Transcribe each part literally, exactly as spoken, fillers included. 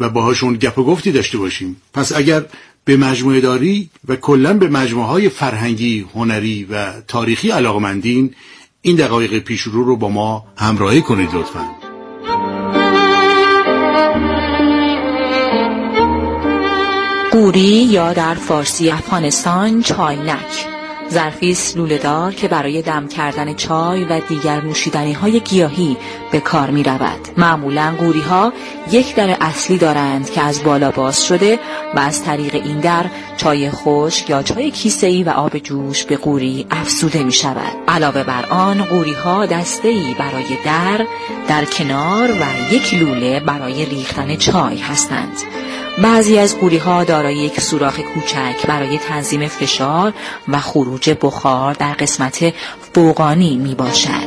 و باهاشون گپ و گفتی داشته باشیم. پس اگر به مجموعه داری و کلاً به مجموعه‌های فرهنگی، هنری و تاریخی علاقه‌مندین، این دقایق پیشرو رو با ما همراهی کنید لطفاً. قوری یا در فارسی افغانستان چاینک، ظرفی است لوله‌دار که برای دم کردن چای و دیگر نوشیدنی‌های گیاهی به کار می‌رود. معمولاً قوری‌ها یک در اصلی دارند که از بالا باز شده و از طریق این در چای خشک یا چای کیسه‌ای و آب جوش به قوری افزوده می‌شود. علاوه بر آن قوری‌ها دسته‌ای برای در در کنار و یک لوله برای ریختن چای هستند. بعضی از قوری‌ها دارای یک سوراخ کوچک برای تنظیم فشار و خروج بخار در قسمت فوقانی می باشد.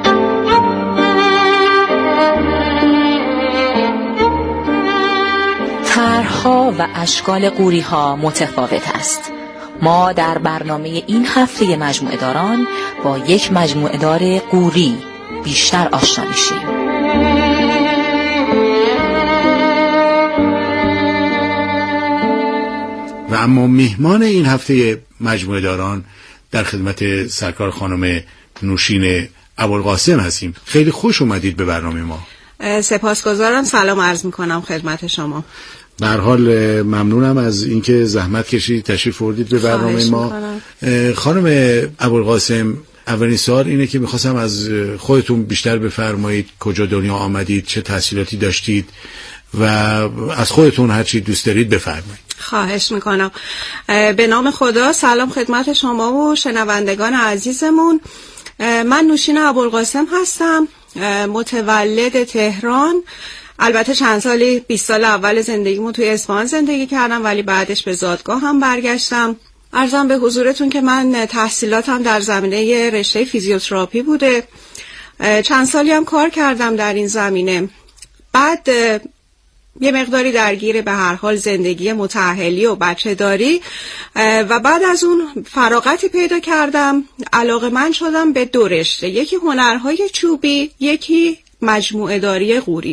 طرح‌ها و اشکال قوری‌ها متفاوت است. ما در برنامه این هفته مجموعه داران با یک مجموعه دار قوری بیشتر آشنا میشیم. و اما مهمان این هفته مجموعه داران در خدمت سرکار خانم نوشین ابوالقاسم هستیم. خیلی خوش اومدید به برنامه ما. سپاسگزارم، سلام عرض میکنم خدمت شما. به هر حال ممنونم از اینکه زحمت کشید تشریف آوردید به برنامه ما. خانم ابوالقاسم، اولین سوال اینه که میخواستم از خودتون بیشتر بفرمایید کجا دنیا آمدید، چه تحصیلاتی داشتید و از خودتون هر چی دوست دارید بفرمایید. خواهش میکنم. به نام خدا، سلام خدمت شما و شنوندگان عزیزمون. من نوشین ابوالقاسم هستم، متولد تهران. البته چند سالی بیست سال اول زندگیمو توی اصفهان زندگی کردم، ولی بعدش به زادگاه هم برگشتم. عرضم به حضورتون که من تحصیلاتم در زمینه رشته فیزیوتراپی بوده. چند سالی هم کار کردم در این زمینه. بعد یه مقداری درگیر به هر حال زندگی متأهلی و بچه داری و بعد از اون فراغتی پیدا کردم، علاقه من شدم به دو رشته، یکی هنرهای چوبی، یکی مجموعه داری قوری.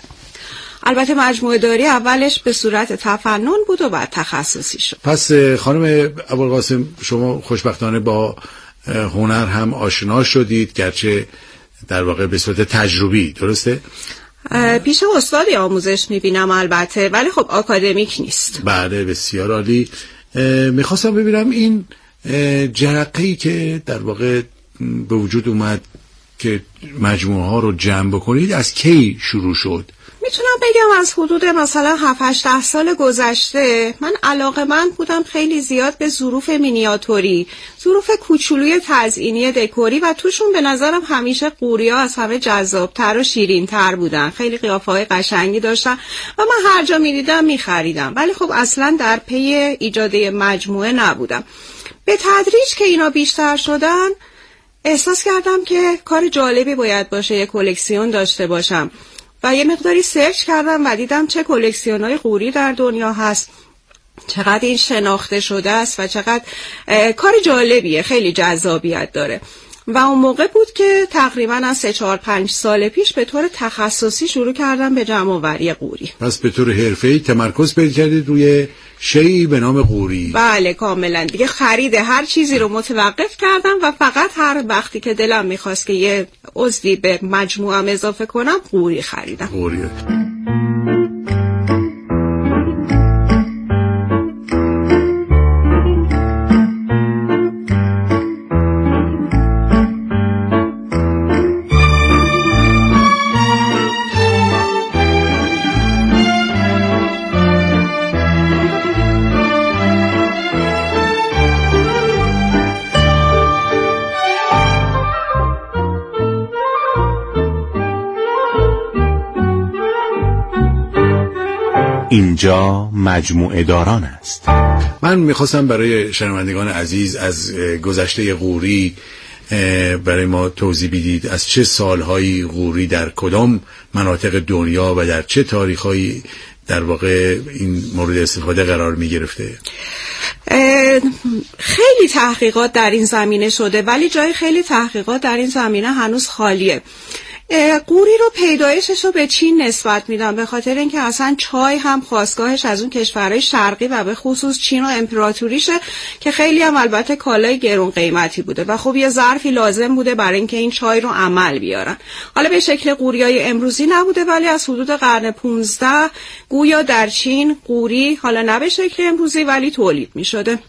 البته مجموعه داری اولش به صورت تفنن بود و بعد تخصصی شد. پس خانم ابوالقاسم، شما خوشبختانه با هنر هم آشنا شدید، گرچه در واقع به صورت تجربی، درسته؟ پیش استادی آموزش میبینم البته، ولی خب آکادمیک نیست. بله، بسیار عالی. میخواستم ببینم این جرقه‌ای که در واقع به وجود اومد که مجموعه ها رو جمع بکنید از کی شروع شد؟ میتونم بگم از حدود مثلا هفت هشت سال گذشته. من علاقه‌مند بودم خیلی زیاد به ظروف مینیاتوری، ظروف کوچولوی تزئینی دکوری و توشون به نظرم همیشه قوریا از همه جذابتر و شیرین‌تر بودن. خیلی قیافه‌های قشنگی داشتن و من هر جا می‌دیدم می‌خریدم، ولی خب اصلا در پی ایجاد مجموعه نبودم. به تدریج که اینا بیشتر شدن احساس کردم که کار جالبی باید باشه، یک کلکسیون داشته باشم و یه مقداری سرچ کردم و دیدم چه کلکسیون‌های قوری در دنیا هست، چقدر این شناخته شده است و چقدر کار جالبیه، خیلی جذابیت داره. و اون موقع بود که تقریبا از سه چهار پنج سال پیش به طور تخصصی شروع کردم به جمع‌آوری قوری. پس به طور حرفه‌ای تمرکز پیدا کردید روی شیئی به نام قوری؟ بله کاملا. دیگه خرید هر چیزی رو متوقف کردم و فقط هر وقتی که دلم میخواست که یه عضوی به مجموعم اضافه کنم قوری خریدم. قوری. اینجا مجموعه داران است. من میخواستم برای شنوندگان عزیز از گذشته قوری برای ما توضیح بدید. از چه سالهایی قوری در کدام مناطق دنیا و در چه تاریخهایی در واقع این مورد استفاده قرار میگرفته؟ خیلی تحقیقات در این زمینه شده، ولی جای خیلی تحقیقات در این زمینه هنوز خالیه. قوری رو پیدایشش رو به چین نسبت میدم، به خاطر اینکه اصلا چای هم خاستگاهش از اون کشورهای شرقی و به خصوص چین و امپراتوریشه که خیلی هم البته کالای گرون قیمتی بوده و خب یه ظرفی لازم بوده برای اینکه این چای رو عمل بیارن. حالا به شکل قوریای امروزی نبوده، ولی از حدود قرن پونزده گویا در چین قوری، حالا نه به شکل امروزی ولی تولید میشده.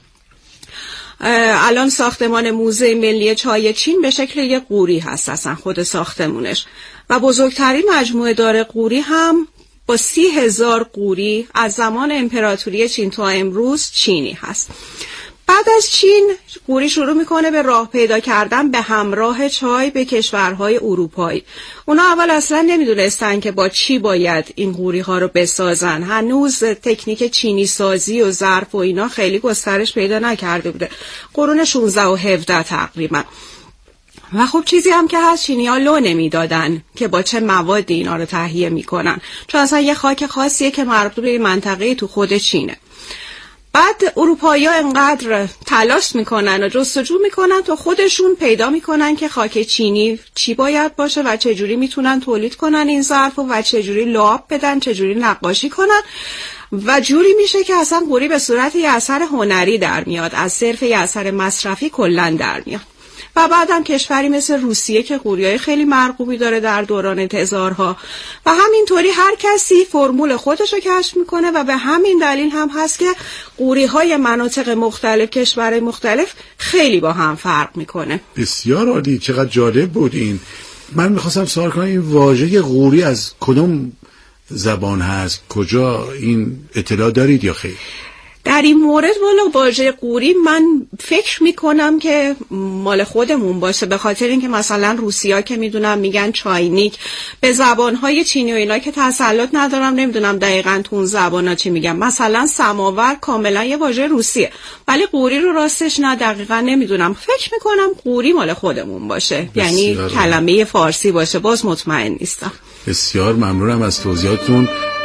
الان ساختمان موزه ملی چای چین به شکل یک قوری هست اصلا خود ساختمونش، و بزرگترین مجموعه دار قوری هم با سی هزار قوری از زمان امپراتوری چین تا امروز چینی هست. بعد از چین قوری شروع میکنه به راه پیدا کردن به همراه چای به کشورهای اروپایی. اونا اول اصلا نمیدونستن که با چی باید این قوری ها رو بسازن. هنوز تکنیک چینی سازی و ظرف و اینا خیلی گسترش پیدا نکرده بوده، قرون شانزده و هفده تقریبا. و خب چیزی هم که هست، چینی ها لو نمیدادن که با چه موادی اینا رو تهیه میکنن، چون اصلا یه خاک خاصیه که مربوط به منطقه تو خود چینه. بعد اروپایی ها انقدر تلاش میکنن و جستجو میکنن تا خودشون پیدا میکنن که خاک چینی چی باید باشه و چجوری میتونن تولید کنن این ظرف و چجوری لعاب بدن، چجوری نقاشی کنن، و جوری میشه که اصلا قوری به صورت یه اثر هنری در میاد، از صرف یه اثر مصرفی کلن در میاد. و بعدم کشوری مثل روسیه که قوریای خیلی مرغوبی داره در دوران تزارها، و همینطوری هر کسی فرمول خودش رو کشف میکنه و به همین دلیل هم هست که قوریهای مناطق مختلف، کشورهای مختلف خیلی با هم فرق میکنه. بسیار عالی، چقدر جالب بود این. من میخواستم سوال کنم این واژه قوری از کدوم زبان هست؟ کجا این اطلاع دارید یا خیر؟ در این مورد والا واژه قوری من فکر میکنم که مال خودمون باشه، به خاطر اینکه مثلا روسیا که میدونم میگن چاینیک، به زبانهای چینی و اینا که تسلط ندارم نمیدونم دقیقاً تو اون زبانا چی میگن. مثلا سماور کاملا یه واژه روسیه، ولی قوری رو راستش نه دقیقاً نمیدونم. فکر میکنم قوری مال خودمون باشه، یعنی کلمه فارسی باشه، باز مطمئن نیستم. بسیار ممنونم از توضیحاتتون.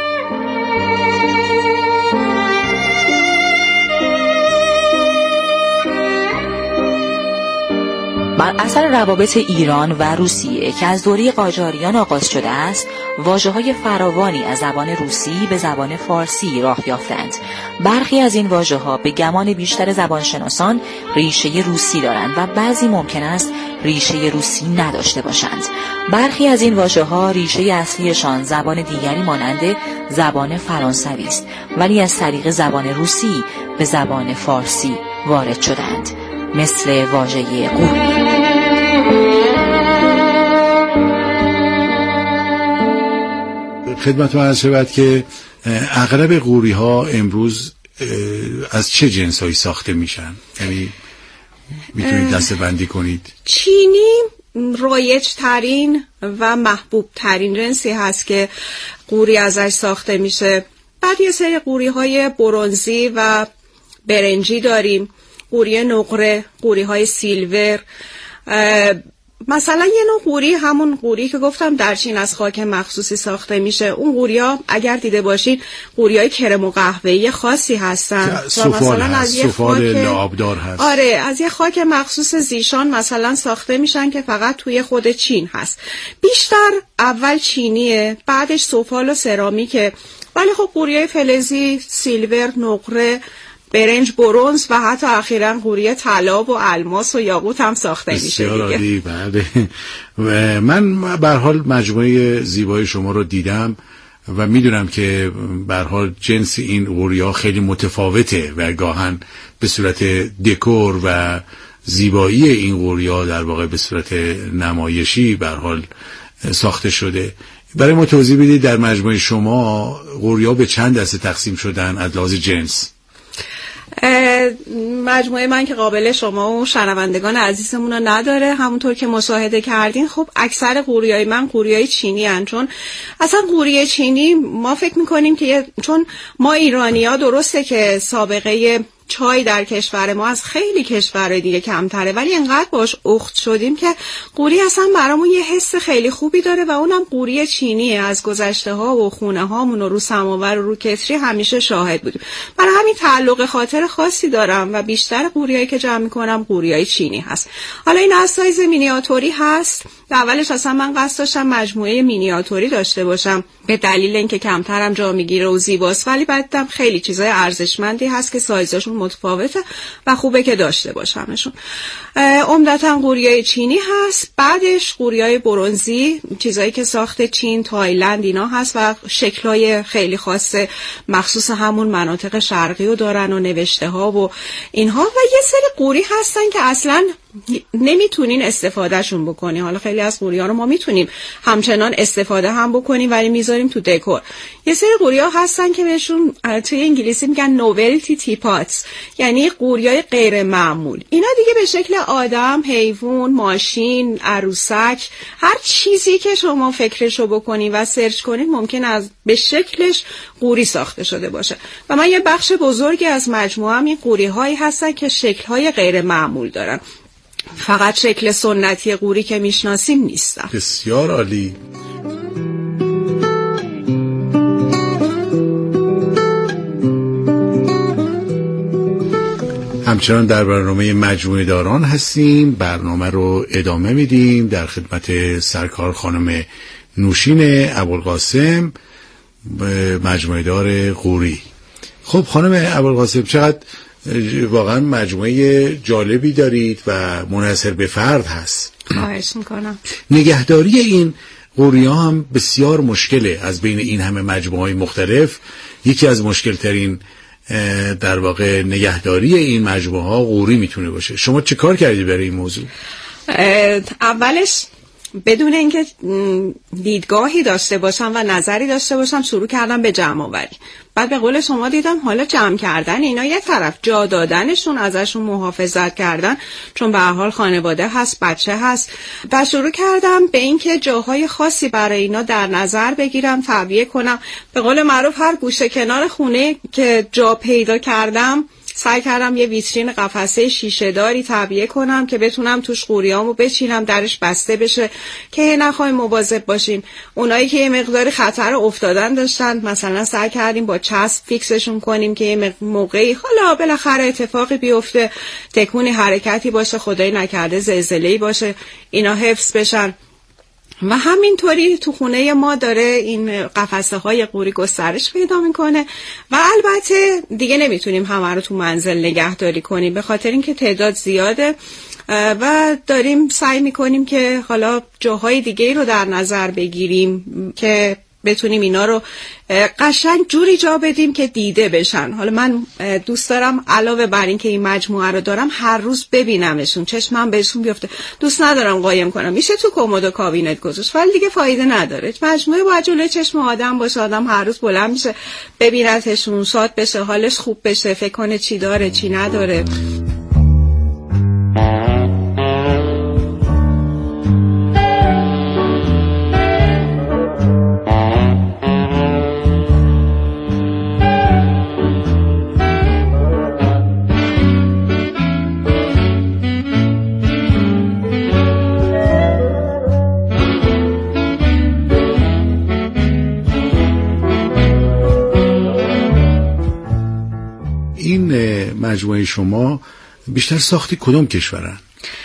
بر اثر روابط ایران و روسیه که از دوره قاجاریان آغاز شده است، واژه‌های فراوانی از زبان روسی به زبان فارسی راه یافتند. برخی از این واژه‌ها به گمان بیشتر زبانشناسان ریشه روسی دارند و بعضی ممکن است ریشه روسی نداشته باشند. برخی از این واژه‌ها ریشه اصلیشان زبان دیگری مانند زبان فرانسوی است، ولی از طریق زبان روسی به زبان فارسی وارد شدند، مثل واژه قوری. خدمتتون عرض شود که اغلب قوری ها امروز از چه جنس هایی ساخته میشن؟ یعنی میتونید دسته بندی کنید؟ چینی رایج ترین و محبوب ترین جنسی هست که قوری ازش ساخته میشه. بعد یه سری قوری های برنزی و برنجی داریم، قوری نقره، قوری های سیلور. مثلا یه نوع قوری، همون قوری که گفتم در چین از خاک مخصوصی ساخته میشه. اون قوریا اگر دیده باشین قوریای کرم و قهوه‌ای خاصی هستن، سفال هست، سفال لعابدار هست. آره، از یه خاک مخصوص زیشان مثلا ساخته میشن که فقط توی خود چین هست. بیشتر اول چینیه، بعدش سفال و سرامیکه، ولی خب قوریای فلزی، سیلور، نقره، برنج، برنز و حتی اخیراً قوری طلا و الماس و یاقوت هم ساخته میشه. بسیار عالی. بله، من به هر حال مجموعه زیبای شما رو دیدم و میدونم که به هر حال جنس این قوریا خیلی متفاوته و گاهن به صورت دکور و زیبایی این قوریا در واقع به صورت نمایشی به هر حال ساخته شده. برای ما توضیح بدید در مجموعه شما قوریا به چند دسته تقسیم شدن از لحاظ جنس؟ مجموعه من که قابل شما و شنوندگان عزیزمون رو نداره، همونطور که مشاهده کردین خب اکثر قوریای من قوریای چینی هن. چون اصلا قوری چینی ما فکر میکنیم که چون ما ایرانی ها درسته که سابقه چای در کشور ما از خیلی کشورهای دیگه کمتره، ولی انقدر باش اخت شدیم که قوری اصلا برامون یه حس خیلی خوبی داره و اونم قوری چینیه. از گذشته ها و خونه هامون و رو سماور و رو کتری همیشه شاهد بودیم. برای همین تعلق خاطر خاصی دارم و بیشتر قوریایی که جمع میکنم قوریای چینی هست. حالا این از سایز مینیاتوری هست اولش اصلا من قصد داشتم مجموعه مینیاتوری داشته باشم به دلیل اینکه کمترم جا میگیره و زیباست، ولی بعدم خیلی چیزای ارزشمندی هست که سایزشون متفاوته و خوبه که داشته باشمشون. عمدتاً قوریای چینی هست، بعدش قوریای برنزی، چیزایی که ساخت چین، تایلند اینا هست و شکل‌های خیلی خاصه مخصوص همون مناطق شرقی رو دارن و نوشته ها و اینها. و یه سری قوری هستن که اصلاً نمیتونین استفادهشون بکنی. حالا خیلی از قوریا رو ما میتونیم همچنان استفاده هم بکنیم ولی میذاریم تو دکور. یه سری قوریا هستن که بهشون توی انگلیسی میگن نوولتی تیپاتس، یعنی قوریای غیر معمول. اینا دیگه به شکل آدم، حیوان، ماشین، عروسک، هر چیزی که شما فکرشو بکنی و سرچ کنید ممکن از به شکلش قوری ساخته شده باشه. و من یه بخش بزرگی از مجموعه هم این قوری هایی هستن که شکل های غیر معمول دارن، فقط شکل سنتی قوری که میشناسیم نیستن. بسیار عالی. همچنان در برنامه مجموعه داران هستیم، برنامه رو ادامه میدیم. در خدمت سرکار خانم نوشین ابوالقاسم، مجموعه دار قوری. خب خانم ابوالقاسم، چقدر واقعا مجموعه جالبی دارید و منحصر به فرد هست. خواهش میکنم. نگهداری این قوریا هم بسیار مشکله. از بین این همه مجموعه مختلف یکی از مشکل ترین در واقع نگهداری این مجموعه ها قوری میتونه باشه. شما چه کار کردید برای این موضوع؟ اولش بدون اینکه دیدگاهی داشته باشم و نظری داشته باشم شروع کردم به جمع آوری. بعد به قول شما دیدم حالا جمع کردن اینا یه طرف، جا دادنشون، ازشون محافظت کردن، چون به هر حال خانواده هست، بچه هست. و شروع کردم به اینکه جاهای خاصی برای اینا در نظر بگیرم، تعبیه کنم. به قول معروف هر گوشه کنار خونه که جا پیدا کردم سعی کردم یه ویترین قفسه شیشه داری تعبیه کنم که بتونم توش قوریامو بچینم، درش بسته بشه که نخوایم مواظب باشیم. اونایی که یه مقداری خطر افتادن داشتن مثلا سعی کردیم با چسب فیکسشون کنیم که یه موقعی حالا بالاخره اتفاقی بیفته، تکونی حرکتی باشه، خدای نکرده زلزله‌ای باشه، اینا حفظ بشن. و همینطوری تو خونه ما داره این قفسه های قوری گسترش پیدا میکنه. و البته دیگه نمیتونیم همه رو تو منزل نگهداری کنیم به خاطر اینکه تعداد زیاده و داریم سعی میکنیم که حالا جاهای دیگه رو در نظر بگیریم که بتونیم اینا رو قشنگ جوری جا بدیم که دیده بشن. حالا من دوست دارم علاوه بر این که این مجموعه رو دارم هر روز ببینمشون، چشمم بهشون بیفته. دوست ندارم قایم کنم، میشه تو کمد و کابینت گذاشت ولی دیگه فایده نداره. مجموعه باید جلوی چشم آدم باشه، آدم هر روز بلند میشه ببینتشون، شاد بشه، حالش خوب بشه، فکر کنه چی داره چی نداره. مجموعه شما بیشتر ساختی کدوم کشورن؟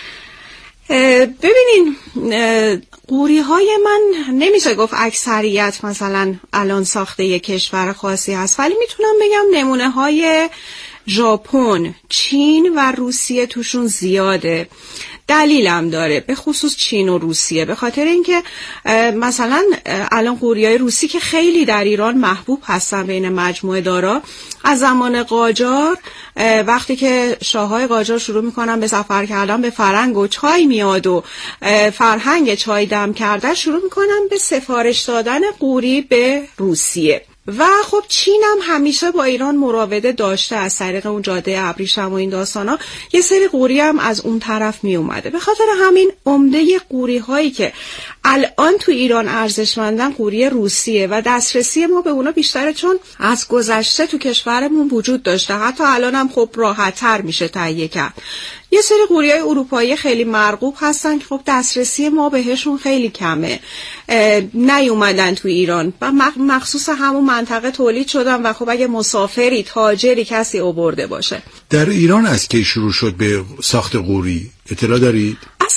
ببینین قوری های من نمیشه گفت اکثریت مثلا الان ساخته یک کشور خاصی هست، ولی میتونم بگم نمونه های ژاپن، چین و روسیه توشون زیاده. دلیلم داره، به خصوص چین و روسیه، به خاطر اینکه مثلا الان قوریای روسی که خیلی در ایران محبوب هستن بین مجموعه دارا، از زمان قاجار وقتی که شاههای قاجار شروع میکنن به سفر کردن به فرنگ و چای میاد و فرهنگ چای دم کردن، شروع میکنن به سفارش دادن قوری به روسیه. و خب چین هم همیشه با ایران مراوده داشته از طریق اون جاده ابریشم و این داستانا، یه سری قوری هم از اون طرف می اومده. به خاطر همین عمده قوری هایی که الان تو ایران ارزشمندن قوری روسیه و دسترسی ما به اونا بیشتره، چون از گذشته تو کشورمون وجود داشته، حتی الان هم خب راحت تر میشه تهیه کرد. یه سری قوریای اروپایی خیلی مرغوب هستن که خب دسترسی ما بهشون خیلی کمه، نیومدن تو ایران و مخصوص همون منطقه تولید شدن و خب اگه مسافری، تاجری، کسی آورده باشه. در ایران از کی شروع شد به ساخت قوری؟ اطلاع دارید؟ از همون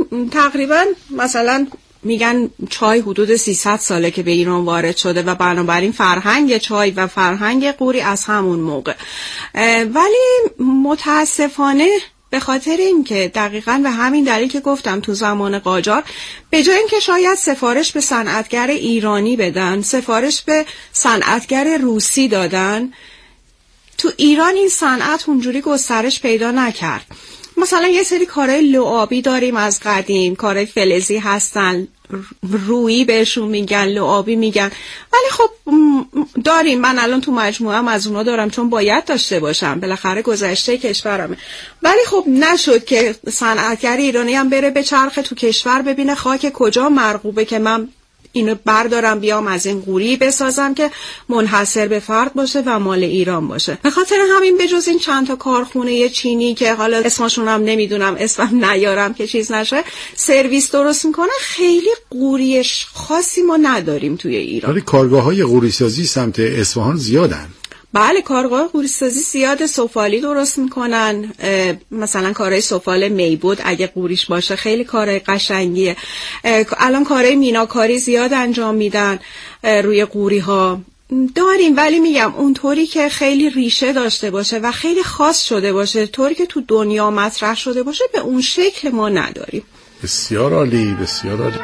تقریبا مثلا میگن چای حدود سیصد ساله که به ایران وارد شده و بنابراین فرهنگ چای و فرهنگ قوری از همون موقع. ولی متاسفانه به خاطر اینکه دقیقاً به همین دلیل که گفتم تو زمان قاجار به جای اینکه شاید سفارش به صنعتگر ایرانی بدن، سفارش به صنعتگر روسی دادن، تو ایران این صنعت اونجوری گسترش پیدا نکرد. مثلا یه سری کارهای لعابی داریم از قدیم، کارهای فلزی هستن، رویی بهشون میگن، لعابی میگن، ولی خب داریم. من الان تو مجموعه‌ام از اونا دارم چون باید داشته باشم، بالاخره گذشته کشورمه. ولی خب نشد که صنعتگر ایرانی هم بره به چرخه تو کشور ببینه خاک کجا مرغوبه که من اینو بردارم بیام از این قوری بسازم که منحصر به فرد باشه و مال ایران باشه. به خاطر همین بجز این چند تا کارخونه چینی که حالا اسمشون هم نمیدونم، اسمم نیارم که چیز نشه، سرویس درست میکنه، خیلی قوری خاصی ما نداریم توی ایران. ولی کارگاه‌های قوری سازی سمت اصفهان زیادن. بله، کارگاه قوری سازی زیاد، سفالی درست میکنن، مثلا کارهای سفال میبود اگه قوریش باشه خیلی کارهای قشنگیه. الان کارهای میناکاری زیاد انجام میدن روی قوری ها داریم، ولی میگم اونطوری که خیلی ریشه داشته باشه و خیلی خاص شده باشه، طوری که تو دنیا مطرح شده باشه، به اون شکل ما نداریم. بسیار عالی، بسیار عالی.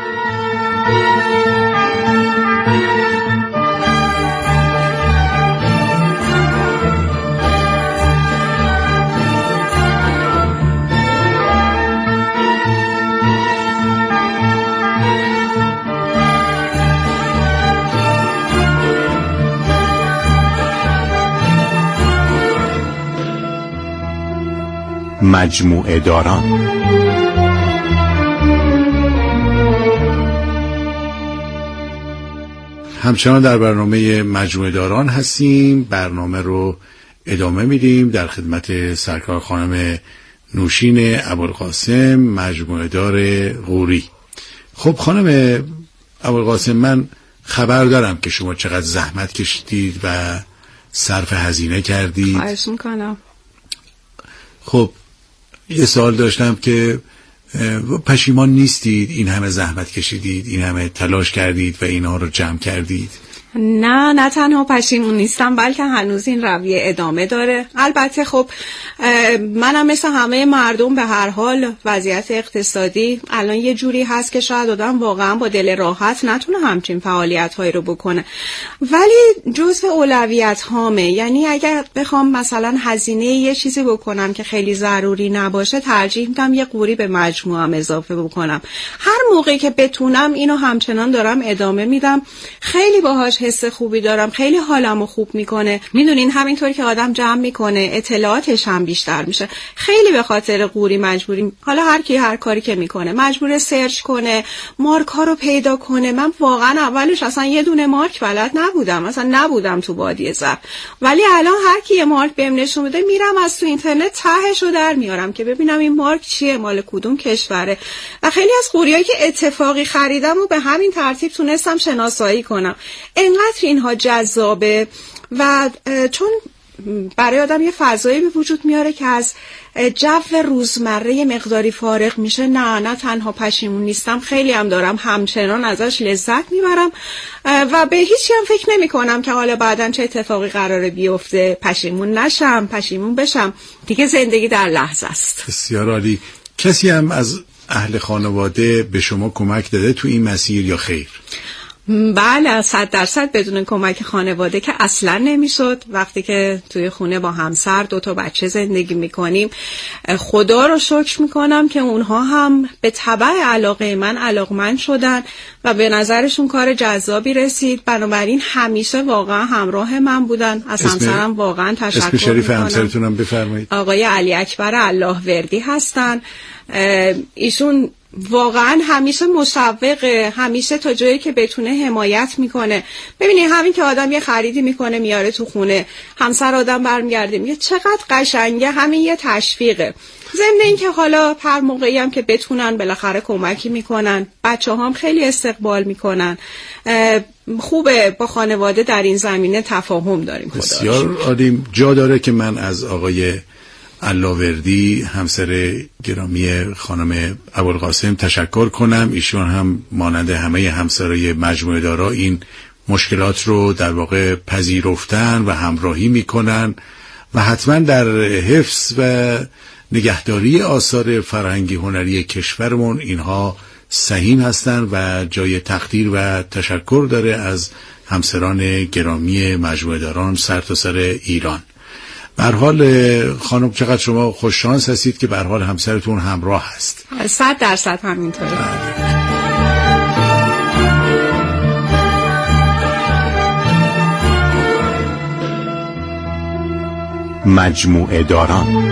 مجموعه داران. همچنان در برنامه مجموعه داران هستیم. برنامه رو ادامه میدیم در خدمت سرکار خانم نوشین ابوالقاسم، مجموعه دار قوری. خب خانم ابوالقاسم، من خبر دارم که شما چقدر زحمت کشیدید و صرف هزینه کردید. خواهش میکنم. خب یه سوال داشتم که پشیمان نیستید این همه زحمت کشیدید، این همه تلاش کردید و اینها رو جمع کردید؟ نه نه تنها پشیمون نیستم، بلکه هنوز این رویه ادامه داره. البته خب منم مثل همه مردم به هر حال وضعیت اقتصادی الان یه جوری هست که شاید آدم واقعا با دل راحت نتونه همچین فعالیت هایی رو بکنه، ولی جزء اولویت هامه. یعنی اگر بخوام مثلا هزینه یه چیزی بکنم که خیلی ضروری نباشه، ترجیح میدم یه قوری به مجموعم اضافه بکنم. هر موقعی که بتونم اینو همچنان دارم ادامه میدم. خیلی باهاش حس خوبی دارم، خیلی حالمو خوب میکنه. میدونین همینطوری که آدم جمع میکنه اطلاعاتش هم بیشتر میشه. خیلی به خاطر قوری مجبوری، حالا هر کی هر کاری که میکنه مجبور سرچ کنه، مارک ها رو پیدا کنه. من واقعا اولش اصلا یه دونه مارک بلد نبودم، اصلا نبودم تو بادیه زر، ولی الان هر کی یه مارک بهم نشون بده میرم از تو اینترنت تهشو در میارم که ببینم این مارک چیه، مال کدوم کشوره. و خیلی از قوریایی که اتفاقی خریدم و به همین ترتیب تونستم شناسایی کنم. انقدر اینها جذابه و چون برای آدم یه فضایی به وجود میاره که از جو روزمره مقداری فارغ میشه. نه نه تنها پشیمون نیستم، خیلی هم دارم همچنان ازش لذت میبرم و به هیچی هم فکر نمی کنم که حالا بعداً چه اتفاقی قراره بیفته، پشیمون نشم، پشیمون بشم. دیگه زندگی در لحظه است. بسیار عالی. کسی هم از اهل خانواده به شما کمک داده تو این مسیر یا خیر؟ بله، صد درصد بدون کمک خانواده که اصلا نمیشد. وقتی که توی خونه با همسر دو تا بچه زندگی میکنیم، خدا رو شکر میکنم که اونها هم به تبع علاقه من علاقمند شدن و به نظرشون کار جذابی رسید. بنابراین همیشه واقعا همراه من بودن. از همسرم واقعا تشکر میکنم. اسم شریف همسرتونم بفرمایید. آقای علی اکبر الله وردی هستن. ایشون واقعا همیشه مشوقه، همیشه تا جایی که بتونه حمایت میکنه. ببینید همین که آدم یه خریدی میکنه میاره تو خونه، همسر آدم برمیگرده میگه چقدر قشنگه، همین یه تشویقه. ضمن این که حالا هر موقعی هم که بتونن بالاخره کمکی میکنن. بچه هم خیلی استقبال میکنن. خوبه با خانواده در این زمینه تفاهم داریم. بسیار عالی. جا داره که من از آقای علاوردی همسر گرامی خانم ابوالقاسم تشکر کنم. ایشون هم مانند همه همسرای مجموعه دارا این مشکلات رو در واقع پذیرفتن و همراهی میکنن و حتما در حفظ و نگهداری آثار فرهنگی هنری کشورمون اینها سهیم هستن و جای تقدیر و تشکر داره از همسران گرامی مجموعه داران سرتاسر ایران. به هر حال خانم چقدر شما خوش شانس هستید که به هر حال همسرتون همراه هست. صد درصد همینطوره. مجموعه داران.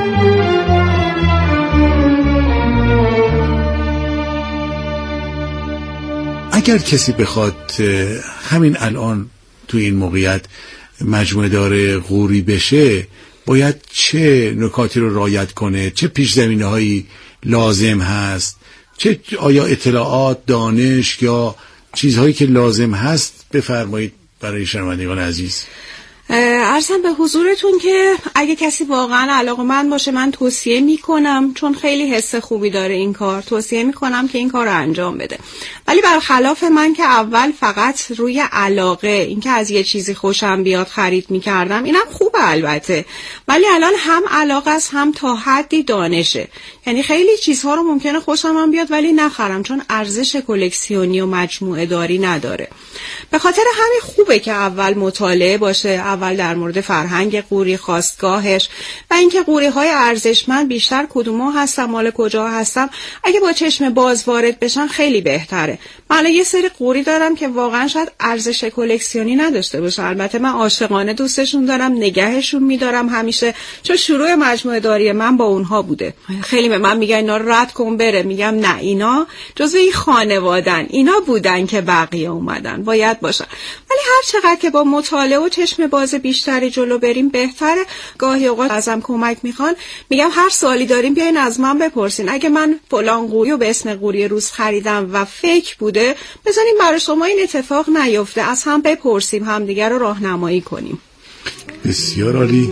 اگر کسی بخواد همین الان تو این موقعیت مجموعه دار غوری بشه، باید چه نکاتی رو رعایت کنه؟ چه پیش زمینه هایی لازم هست؟ چه آیا اطلاعات، دانش یا چیزهایی که لازم هست بفرمایید برای شنوندگان عزیز. عرضم به حضورتون که اگه کسی واقعا علاقه‌مند باشه من توصیه میکنم، چون خیلی حس خوبی داره این کار، توصیه میکنم که این کار رو انجام بده. ولی برخلاف من که اول فقط روی علاقه، اینکه از یه چیزی خوشم بیاد خرید میکردم، اینم خوبه البته، ولی الان هم علاقه است هم تا حدی دانشه. یعنی خیلی چیزها رو ممکنه خوشم هم بیاد ولی نخرم، چون ارزش کلکسیونی و مجموعه داری نداره. به خاطر همین خوبه که اول مطالعه باشه، اول در مورد فرهنگ قوری، خاستگاهش و اینکه قوری های ارزشمند بیشتر کدوما هستن، مال کجا هستن، اگه با چشم باز وارد بشن خیلی بهتره. من یه سری قوری دارم که واقعا شاید ارزش کلکسیونی نداشته باشه، البته من عاشقانه دوستشون دارم، نگهشون میدارم همیشه، چون شروع مجموعه داری من با اونها بوده. خیلی به من میگن اینا رد کن بره، میگم نه، اینا جزو این خانوادن، اینا بودن که بقیه اومدن، باید باشن. ولی هر چقدر که با مطالعه و چشم باز بیشتری جلو بریم بهتره. گاهی اوقات ازم کمک میخوان، میگم هر سوالی داریم بیاین از من بپرسین. اگه من فلان قوری و به اسم قوری روز خریدم و فیک بوده، بذارین برای شما این اتفاق نیفته، از هم بپرسیم، همدیگر رو راهنمایی کنیم. بسیار عالی.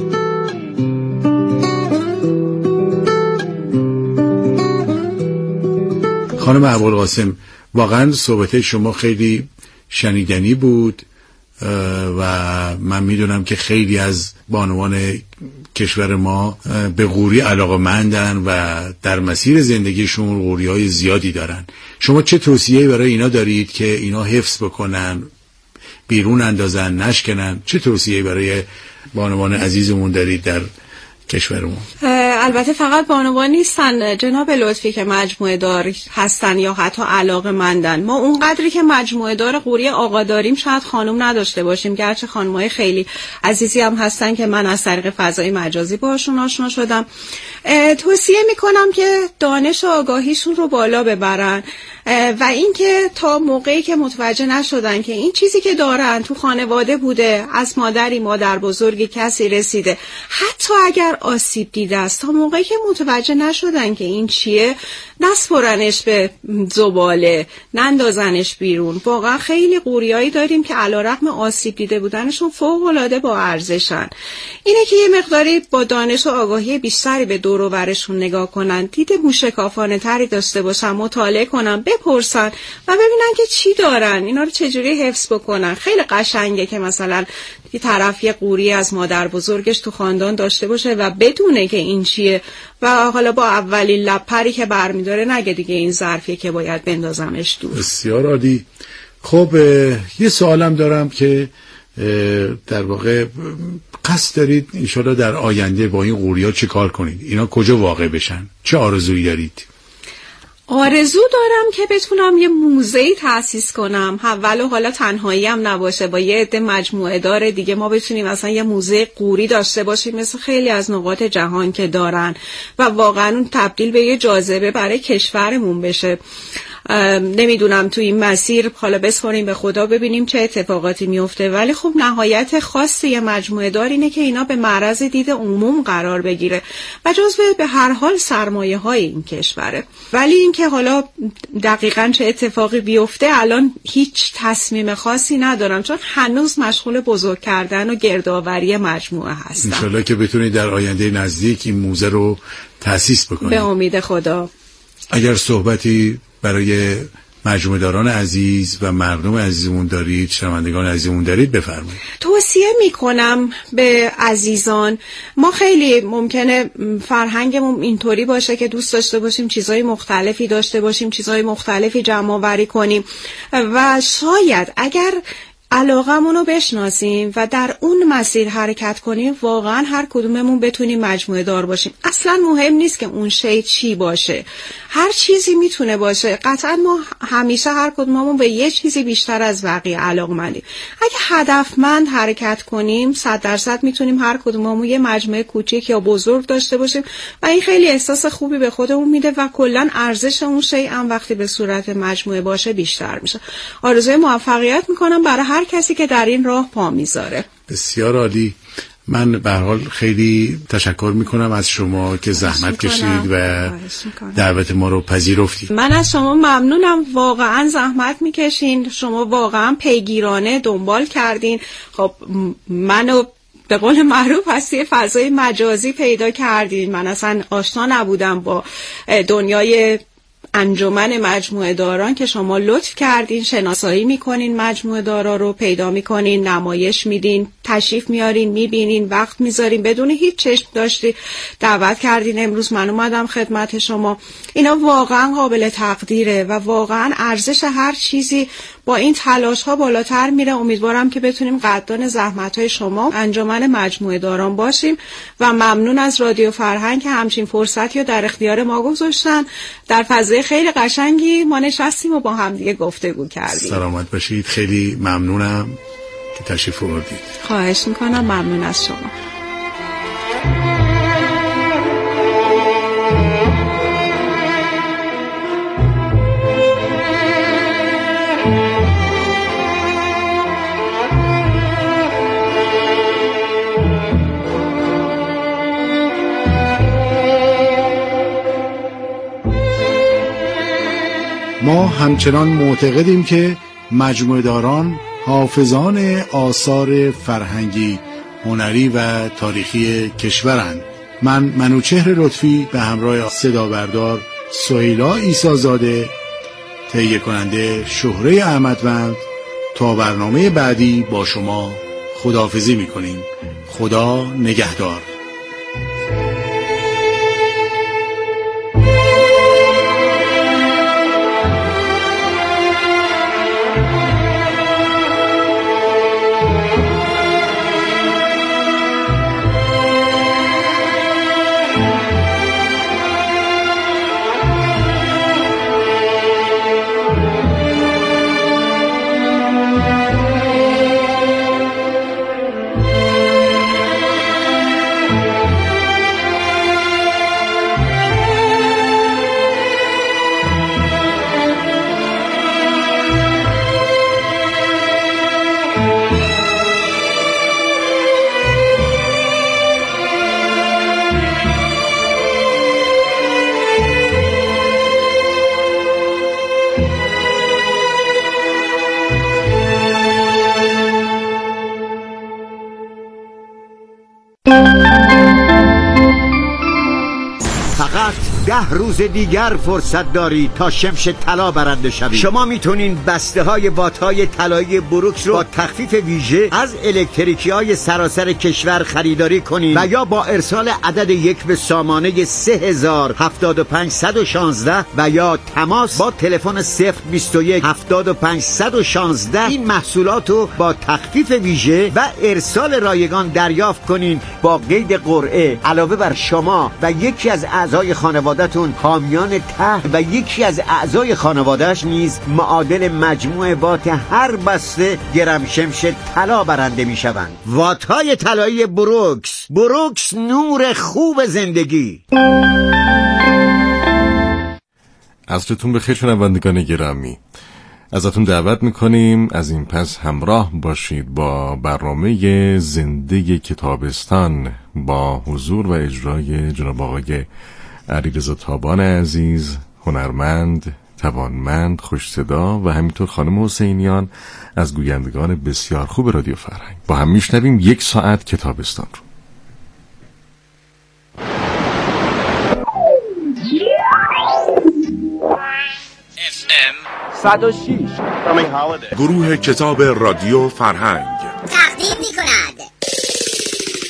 خانم ابوالقاسم، واقعا صحبت شما خیلی شنیدنی بود و من میدونم که خیلی از بانوان کشور ما به قوری علاقه‌مندن و در مسیر زندگیشون قوری‌های زیادی دارن. شما چه توصیه‌ای برای اینا دارید که اینا حفظ بکنن، بیرون اندازن، نشکنن؟ چه توصیه‌ای برای بانوان عزیزمون دارید در کشورمون؟ البته فقط بانوان نیستن جناب لطفی که مجموعه دار هستن یا حتی علاقه مندن. ما اون قدری که مجموعه دار قوری آقا داریم شاید خانم نداشته باشیم، گرچه خانمای خیلی عزیزی هم هستن که من از طریق فضای مجازی باشون آشنا شدم. توصیه میکنم که دانش و آگاهیشون رو بالا ببرن و اینکه تا موقعی که متوجه نشدن که این چیزی که دارن تو خانواده بوده، از مادری، مادر بزرگی کسی رسیده، حتی اگر آسیب دیده است، تا موقعی که متوجه نشدن که این چیه، نسپرنش به زباله، نندازنش بیرون. واقعا خیلی قوریایی داریم که علیرغم آسیب دیده بودنشون فوق العاده با ارزشن. اینه که یه مقداری با دانش و آگاهی بیشتری به دور و برشون نگاه کنن، دید موشکافانه تری داشته باشن، مطالعه کنن، بپرسن و ببینن که چی دارن، اینا رو چجوری حفظ بکنن. خیلی قشنگه که مثلا یه طرف یه قوری از مادر بزرگش تو خاندان داشته باشه و بدونه که این چیه و حالا با اولین لبپری که برمیداره نگه دیگه این ظرفیه که باید بندازمش دور. بسیار عالی. خب یه سوالم دارم که در واقع قصد دارید انشالله در آینده با این قوریا چه کار کنید؟ اینا کجا واقع بشن؟ چه آرزویی دارید؟ آرزو دارم که بتونم یه موزه‌ای تأسیس کنم، اول و حالا تنهایی هم نباشه، با یه عده مجموعه دار دیگه ما بتونیم مثلا یه موزه قوری داشته باشیم مثل خیلی از نقاط جهان که دارن و واقعا اون تبدیل به یه جاذبه برای کشورمون بشه. نمیدونم تو این مسیر حالا بسپاریم به خدا ببینیم چه اتفاقاتی میفته، ولی خب نهایت خاص یه مجموعه دار اینه که اینا به معرض دید عموم قرار بگیره و جزو به هر حال سرمایه های این کشوره. ولی اینکه حالا دقیقاً چه اتفاقی بیفته الان هیچ تصمیم خاصی ندارم، چون هنوز مشغول بزرگ کردن و گردآوری مجموعه هستم. ان شاءالله که بتونید در آینده نزدیک این موزه رو تأسیس بکنید. به امید خدا. اگر صحبتی برای مجموعه داران عزیز و مردم عزیزمون دارید، شنوندگان عزیزمون دارید، بفرمایید. توصیه میکنم به عزیزان، ما خیلی ممکنه فرهنگمون اینطوری باشه که دوست داشته باشیم چیزای مختلفی داشته باشیم، چیزای مختلفی جمع آوری کنیم و شاید اگر علاقمون رو بشناسیم و در اون مسیر حرکت کنیم واقعا هر کدوممون بتونیم مجموعه دار باشیم. اصلا مهم نیست که اون شی چی باشه، هر چیزی میتونه باشه. قطعا ما همیشه هر کدوممون به یه چیزی بیشتر از بقیه علاقمندیم. اگه هدفمند حرکت کنیم صد درصد میتونیم هر کدوممون یه مجموعه کوچیک یا بزرگ داشته باشیم و این خیلی احساس خوبی به خودمون میده و کلا ارزش اون شی هم وقتی به صورت مجموعه باشه بیشتر میشه. آرزوی موفقیت میکنم برای هر کسی که در این راه پا میذاره. بسیار عالی. من به هر حال خیلی تشکر میکنم از شما که زحمت کشید و دعوت ما رو پذیرفتید. من از شما ممنونم، واقعا زحمت میکشین، شما واقعا پیگیرانه دنبال کردین. خب منو به قول معروف هستی فضای مجازی پیدا کردین، من اصلا آشنا نبودم با دنیای انجمن مجموعه داران که شما لطف کردین شناسایی میکنین، مجموعه دارا رو پیدا میکنین، نمایش میدین، تشریف میارین، میبینین، وقت میذارین، بدون هیچ چشم داشتی دعوت کردین. امروز من اومدم خدمت شما. اینا واقعا قابل تقدیره و واقعا ارزش هر چیزی با این تلاش ها بالاتر میره. امیدوارم که بتونیم قدردان زحمت های شما انجمن مجموعه داران باشیم و ممنون از رادیو فرهنگ که همچین فرصتی رو در اختیار ما گذاشتن. در فضای خیلی قشنگی ما نشستیم و با هم دیگه گفتگو کردیم. سلامت باشید. خیلی ممنونم که تشریف آوردید. خواهش میکنم. ممنون از شما. ما همچنان معتقدیم که مجموعه داران حافظان آثار فرهنگی، هنری و تاریخی کشورند. من منوچهر لطفی به همراه صدا بردار سهیلا عیسی‌زاده، تهیه کننده شهره احمدوند، تا برنامه بعدی با شما خداحافظی می‌کنیم. خدا نگهدار. ده روز دیگر فرصت دارید تا شمش طلا برنده شوید. شما میتونین بسته های وات های طلایی بروکس رو با تخفیف ویژه از الکتریکی های سراسر کشور خریداری کنید و یا با ارسال عدد یک به سامانه سه هزار هفتاد و پنج صد و شانزده و یا تماس با تلفن صفر بیست و یک هفتاد و پنج صد و شانزده این محصولات رو با تخفیف ویژه و ارسال رایگان دریافت کنین با قید قرعه. علاوه بر شما و یکی از اعضای خانواده‌تون حامیان ته و یکی از اعضای خانواده‌اش نیز معادل مجموع وات هر بسته گرم شمش طلا برنده میشوند. وات‌های طلایی بروکس. بروکس، نور خوب زندگی. عصرتون بخیر شنوندگان گرامی. ازتون دعوت میکنیم از این پس همراه باشید با برنامه زنده کتابستان با حضور و اجرای جناب آقای علیرضا تابان عزیز، هنرمند، توانمند، خوش صدا، و همینطور خانم حسینیان از گویندگان بسیار خوب رادیو فرهنگ. با هم میشنویم یک ساعت کتابستان رو. صد و شش گروه کتاب رادیو فرهنگ